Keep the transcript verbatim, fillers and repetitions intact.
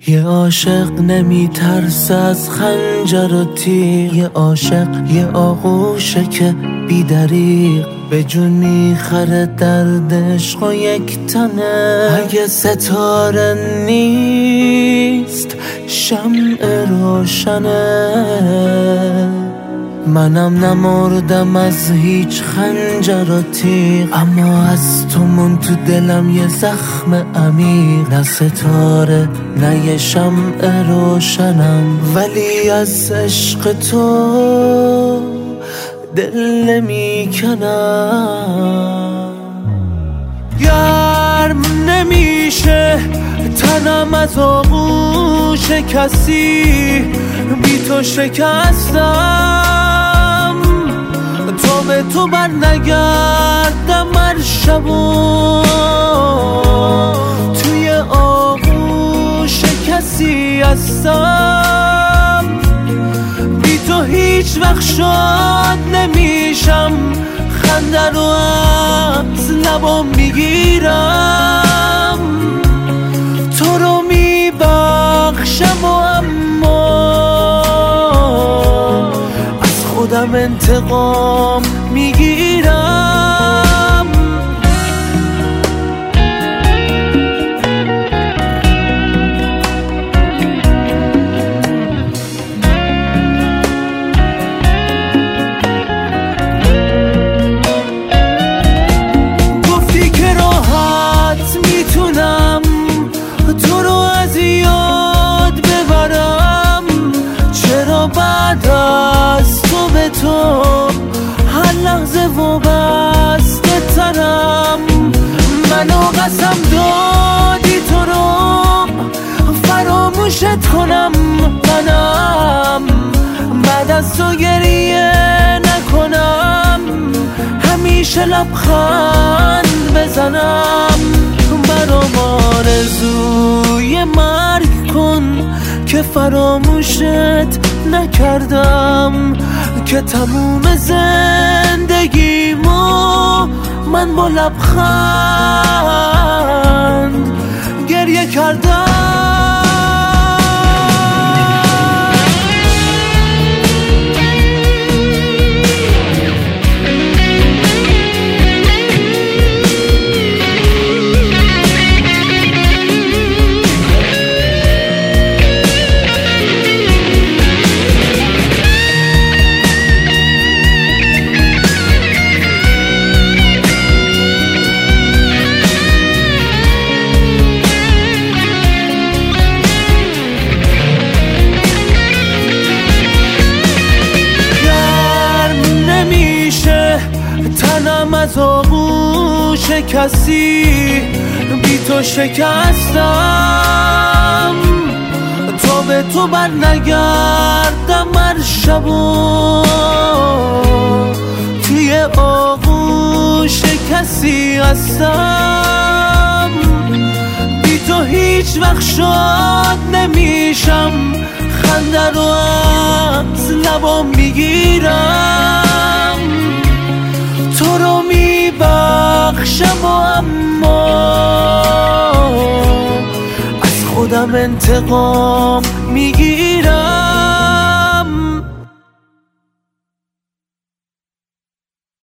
یه عاشق نمی ترسه از خنجر و تیغ، یه عاشق یه آغوشه که بی دریغ به جون میخره درد عشق و یک تنه. اگه ستاره نیست شمع روشنه، منم نمردم از هیچ خنجر و تیغ، اما از تو من تو دلم یه زخم عمیق. نه ستاره نه یه شمع روشنم، ولی از عشق تو دل نمیکنم. گرم نمیشه تنم از آغوش کسی، بی تو شکستم. تو به تو بر نگردم هر شبو، توی آغوش کسی هستم. بی تو هیچ وقت شاد نمیشم، خنده رو از لبام میگیرم. تو رو میبخشم و اما از خودم انتقام میگیرم. گفتی که راحت میتونم تو رو از یاد ببرم، چرا بعد از تو به تو هر لحظه وابسته ترم؟ منو قسم دادی تو رو فراموشت کنم، منم بعد از تو گریه نکنم، همیشه لبخند بزنم. برام آرزوی مرگ کن که فراموشت نکردم، که تموم زندگیمو من با لبخند گریه کردم. تنم از آغوش کسی، بی تو شکستم. تو به تو بر نگردم هر شبو، توی آغوش کسی هستم. بی تو هیچ وقت شاد نمیشم، خنده رو از لبام میگیرم. تو رو میبخشم و اما از خودم انتقام میگیرم.